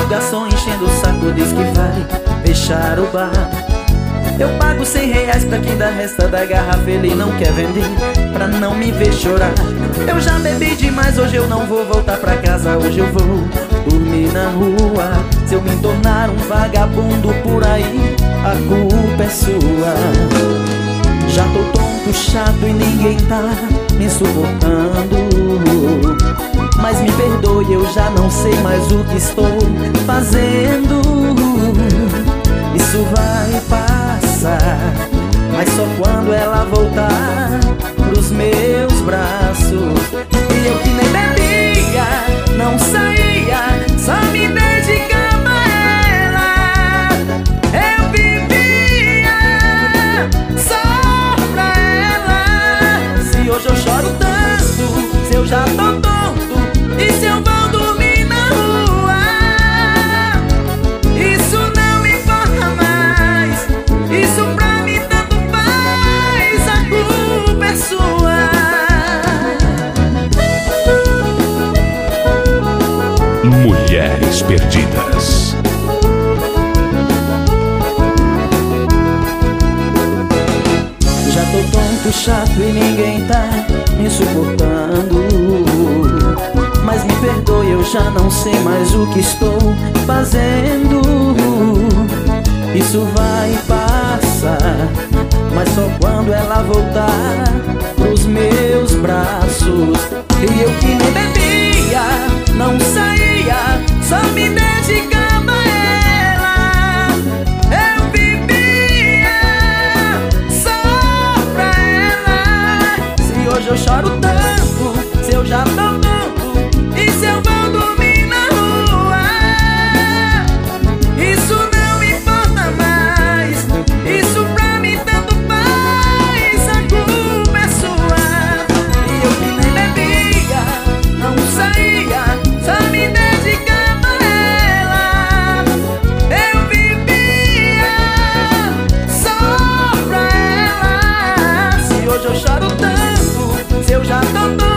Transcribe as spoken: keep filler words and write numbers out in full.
garçom enchendo o saco diz que vai fechar o bar. Eu pago cem reais pra quem dá resta da garrafa, ele não quer vender pra não me ver chorar. Eu já bebi demais, hoje eu não vou voltar pra casa, hoje eu vou dormir na rua. Se eu me tornar um vagabundo por aí, a culpa é sua. Já tô tonto, chato e ninguém tá me suportando. Mas me perdoe, eu já não sei mais o que estou fazendo. Isso vai passar, mas só quando ela voltar pros meus braços. E eu que nem bebia, não saía, só me dedicava a ela. Eu vivia só pra ela. Se hoje eu choro tanto, se eu já tô tonto, e se eu vou dormir na rua, isso não me importa mais. Isso pra mim tanto faz, a culpa é sua. Mulheres Perdidas. Já tô tonto, chato e ninguém tá me suportando. Mas me perdoe, eu já não sei mais o que estou fazendo. Isso vai passar, mas só quando ela voltar pros meus braços. E eu que nem bebia, não saía, só me dedicava a ela. Eu vivia só pra ela. Se hoje eu choro tanto, se eu já tô tonto, e se eu vou dormir na rua, isso não me importa mais. Isso pra mim tanto faz, a culpa é sua. E eu que nem bebia, não saía, só me dedicava a ela. Eu vivia só pra ela. Se hoje eu choro tanto, se eu já tô tonto,